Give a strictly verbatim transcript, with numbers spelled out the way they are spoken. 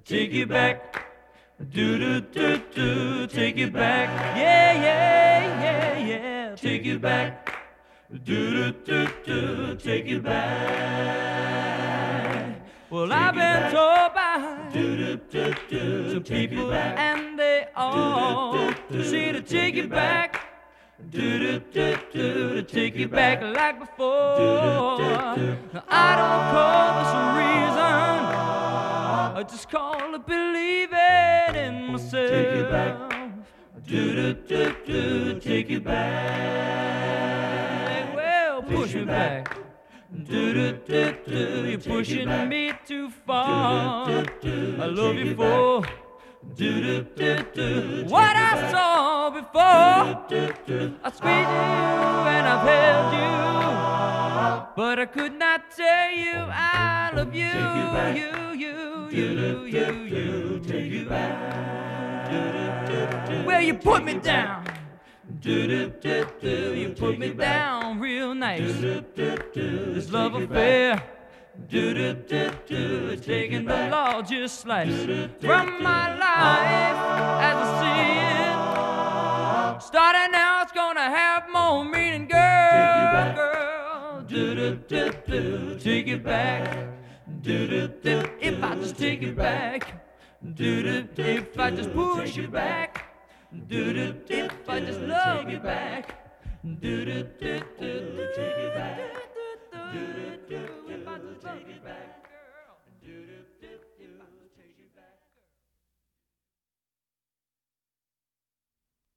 take you back. Do do do do, take you back. Yeah, yeah, yeah, yeah, take you back. Do do do do, take you back. Well, I've been told by some people, and they all say to take you back. Do do do do, to take you back like before. Now, I don't call this a reason, I just call it believing in myself. Take you back. Do do do do, take you back. Well, push me back. Do do do do, you're pushing me too far. I love you for do do do do what I saw before. I squeezed you and I've held you, but I could not tell you I love you. You, you, you, you, you, take you back. Well, you put me down. Do do do do, you put me down real nice. This love affair, do do do do, it's taking the largest slice from my life as I see it. Starting now, it's gonna have more meaning, girl. Girl, do do do do, take it back. Do do do, if I just take it back. Do do, if I just push you back. Do do, if I just love you back. Do do do.